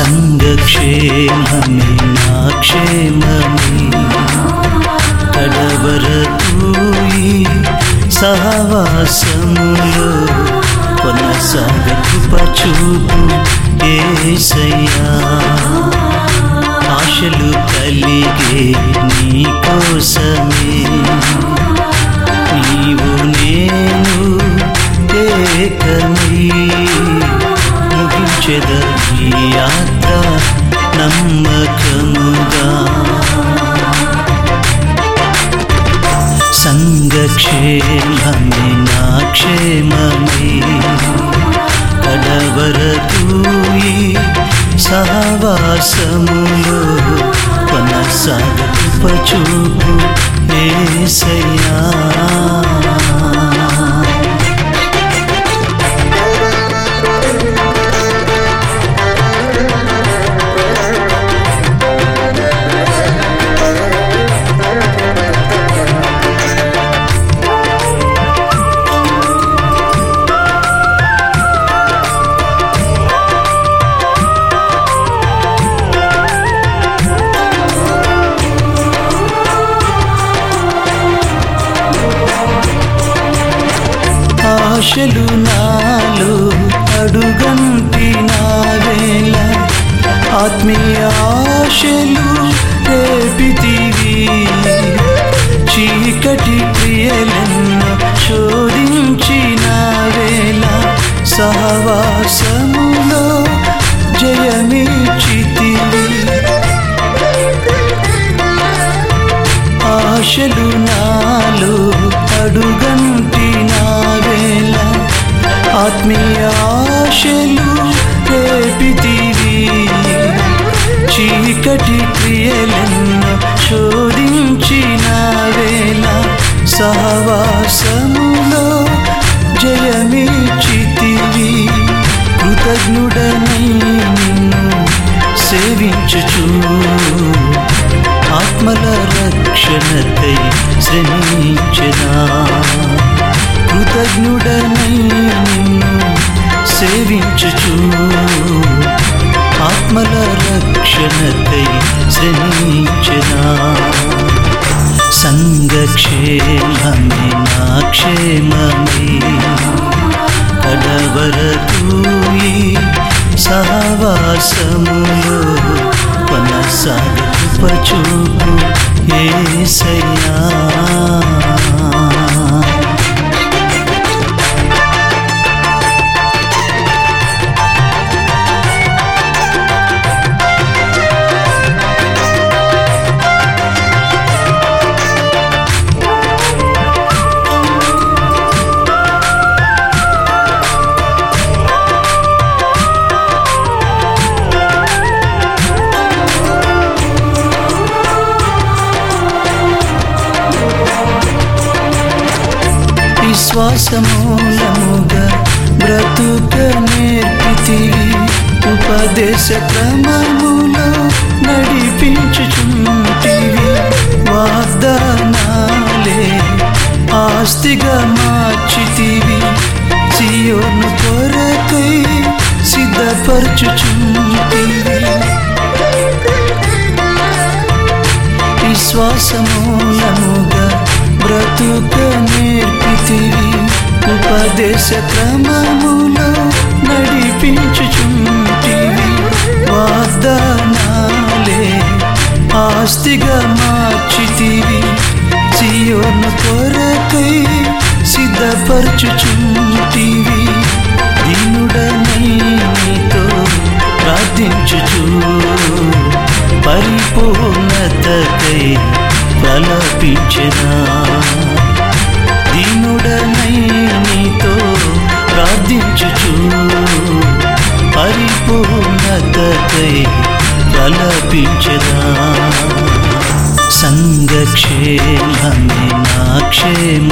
సంఘక్షేమమే నా క్షేమమే కడవరకు ఈ సహవాసములో కొనసాగ కృప చూపు యేసయ్యా ఆశలు కలిగే నీ కోసమే నీవు నేను ఏకమై ముగించెద ఈ యాత్ర నమ్మకముగా సంఘక్షేమమే నా క్షేమమే కడవరకు ఈ సహవాసములో కొనసాగ కృప చూపు యేసయ్యా ఆశలు నాలో అడుగంటిన వేళ ఆత్మీయ ఆశలు రేపితివి చీకటి క్రియలను శోధించిన వేళ సహవాసములో జయమిచ్చితివి ఆశలు నాలో అడుగంటిన వేళ ఆత్మీయ ఆశలు రేపితివి చీకటి క్రియలను శోధించిన వేళ సహవాసములో జయమిచ్చితివి కృతజ్ఞుడనై నిన్ను సేవించుచు ఆత్మల రక్షణకై శ్రమించెదా కృతజ్ఞుడనై నిన్ను సేవించుచు ఆత్మల రక్షణకై శ్రమించెదా సంఘక్షేమమే నా క్షేమమే కడవరకు ఈ సహవాసములో కొనసాగ కృప చూపు యేసయ్యా విశ్వాసమూలముగా బ్రతుక నేర్పితివి ఉపదేశ క్రమములో నడిపించుచుంటివి వాగ్దానాలే ఆస్తిగా మార్చితివి సియోను కొరకై సిద్ధపరచుచుంటివి విశ్వాసమూలముగా బ్రతుక నేర్పితివి ఉపదేశ క్రమములో నడిపించుచుంటివి వాగ్దానాలే ఆస్తిగా మార్చితివి సియోను కొరకై సిద్ధపరచుచుంటివి దీనుడనై నీతో ప్రార్థించుచు పరిపూర్ణతకై ప్రలపించెదా దీనుడనై నీతో ప్రార్థించుచు పరిపూర్ణతకై ప్రలపించెదా సంఘక్షేమమే నా క్షేమ